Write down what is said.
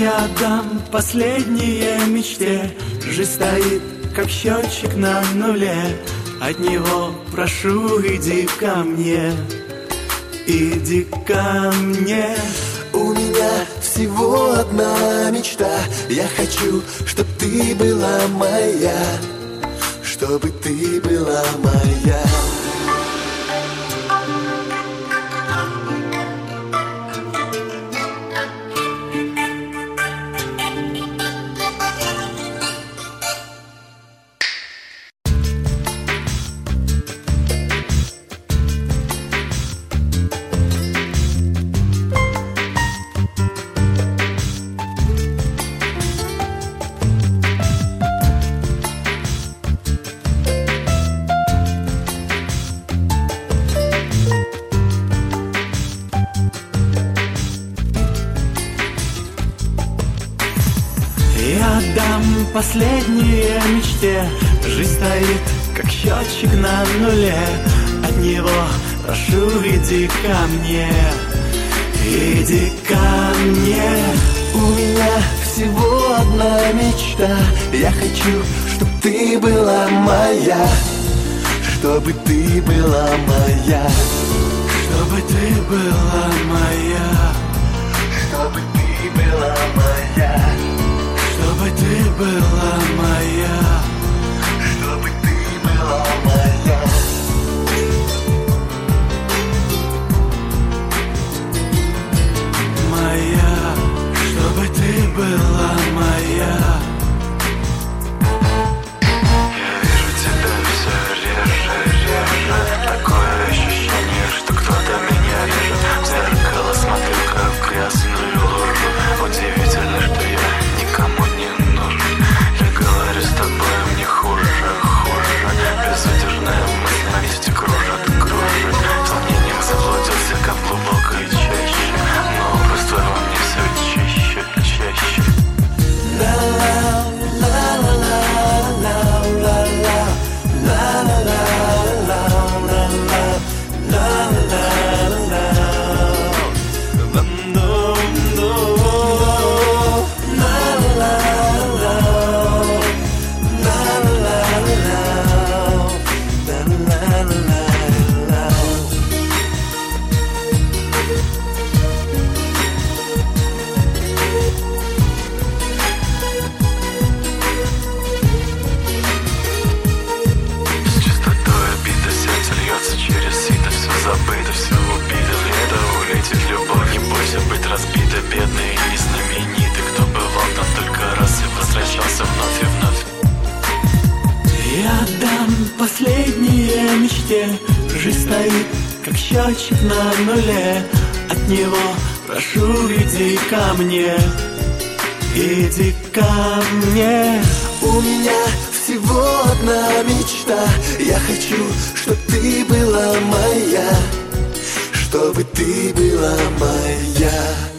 Я дам последние мечте. Жизнь стоит, как счетчик на нуле. От него прошу, иди ко мне, иди ко мне. У меня всего одна мечта. Я хочу, чтоб ты была моя, чтобы ты была моя. Я дам последние мечте. Жизнь стоит, как счетчик на нуле. От него прошу, иди ко мне, иди ко мне. У меня всего одна мечта. Я хочу, чтоб ты была моя, чтобы ты была моя, чтобы ты была моя, чтобы ты была моя, чтобы ты была моя, чтобы ты была моя. моя, чтобы ты была моя. Я вижу тебя все реже. Такое ощущение, что кто-то меня режет. В зеркало смотрю, как в грязную лужу. Удивительно, что я никому не нужен. Я говорю с тобой, мне хуже. Безудержная мысль на месте кружит. Сомнением заблудился, как в глубокой чаще. Но образ твой во мне все чаще. Забыто, все убито, лето улетит любовь. Не бойся быть разбитой, бедный и незнаменитый. Кто бывал там только раз и возвращался вновь и вновь. Я дам последние мечте. Жизнь стоит, как счетчик на нуле. От него прошу, иди ко мне, иди ко мне. У меня всего одна мечта. Я хочу, чтоб ты была моя, чтобы ты была моя.